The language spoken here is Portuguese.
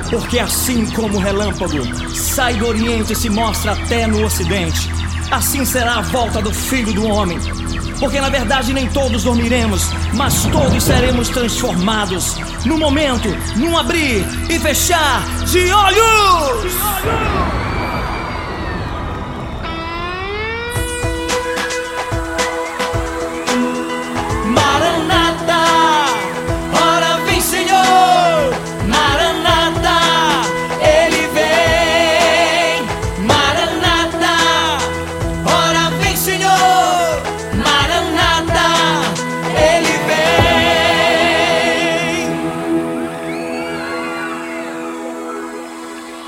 Porque assim como o relâmpago sai do Oriente e se mostra até no Ocidente, assim será a volta do Filho do Homem. Porque na verdade nem todos dormiremos, mas todos seremos transformados num momento, num abrir e fechar de olhos.